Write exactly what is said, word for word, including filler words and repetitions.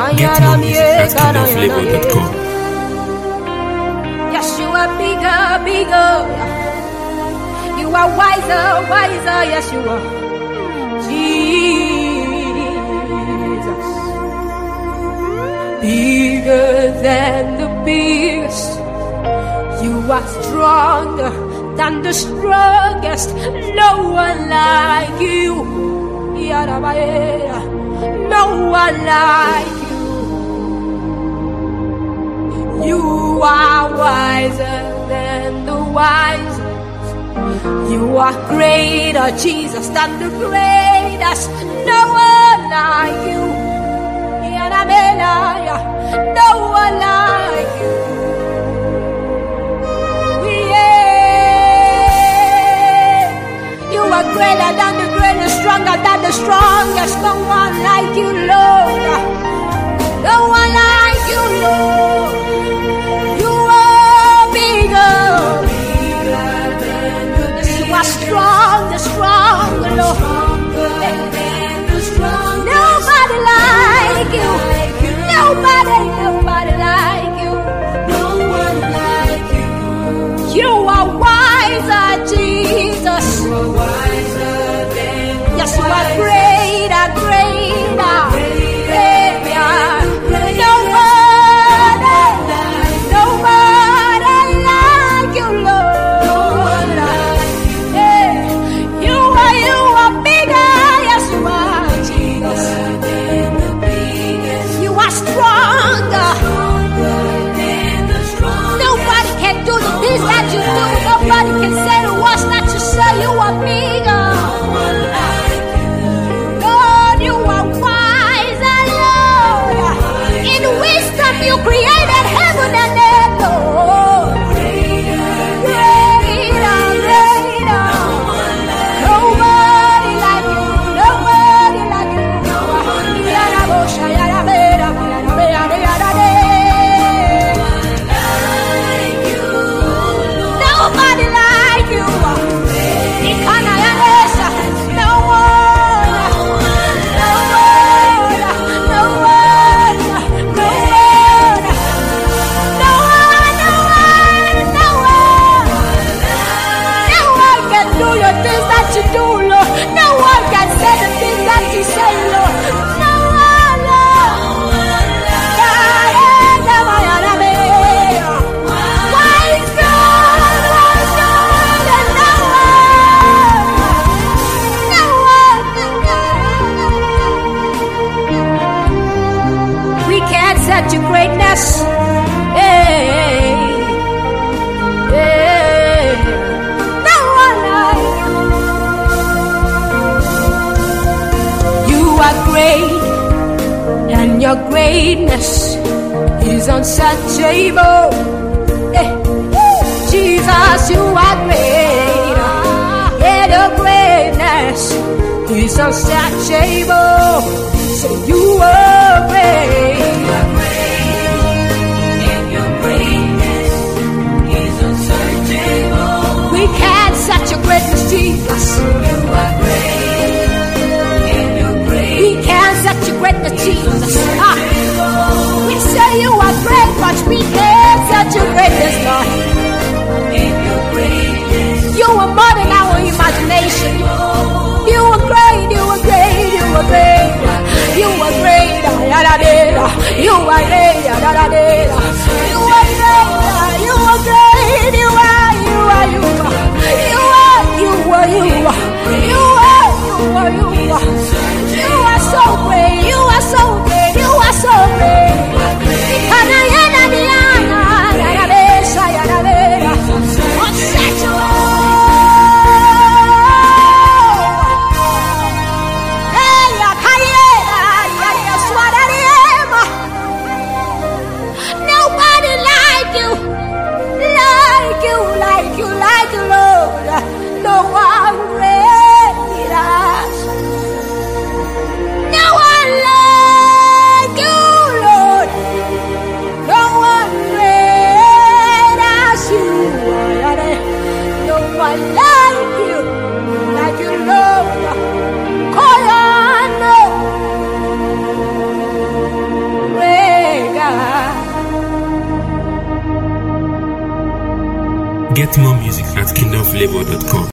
Get more music at kingdom flavor dot com. Yes, you are bigger, bigger. You are wiser, wiser. Yes, you are. Jesus. Bigger than the biggest. You are stronger than the strongest. No one like you. No one like you. You are wiser than the wise. You are greater, Jesus, than the greatest. No one like you. No one like you. You are greater than the greatest, stronger than the strongest. No one like you, Lord. No one like you, Lord. You are bigger. You are strong, the strong, Lord. Nobody like you. Nobody, nobody like you. No one like you. You are wiser, Jesus. You are wiser than yes, you are greater, greater, greater. Nobody, nobody like you, Lord. You are, you are bigger, yes you are, Jesus. You are stronger. Nobody can do the things that you do. Nobody can say the words that you say. You are bigger. Lord, you are wiser, Lord. In wisdom you created heaven and earth, Lord. Greater, greater. Nobody like you. Nobody like you. Nobody like you. No one, no one, no one, no one, no one, no one, no one. No one can do your things that you do, Lord. No one can say the things that you say, Lord. No one, Lord. Why is God? Why is God? And no one. We can't set your greatness. Hey, hey. No one like you. You are great, and your greatness is unsearchable. Hey. Jesus, you are great, and your greatness is unsearchable. So you are great. You are great, and your greatness is unsearchable. We can't search your greatness, Jesus. You are great, and your greatness. We can't search your greatness, Jesus. Ah. We say you are great, but we can't search your greatness, Lord. And your greatness. You are more than our imagination. You are great, you are great, you are great. You are great, you are great, you are great, you are great, you are great, you are, you are, you are, you are, you are, you are, you are, you are, you are, you are so great, you are so great, you are so great. Nobody like you. Get more music at kingdom flavor dot com.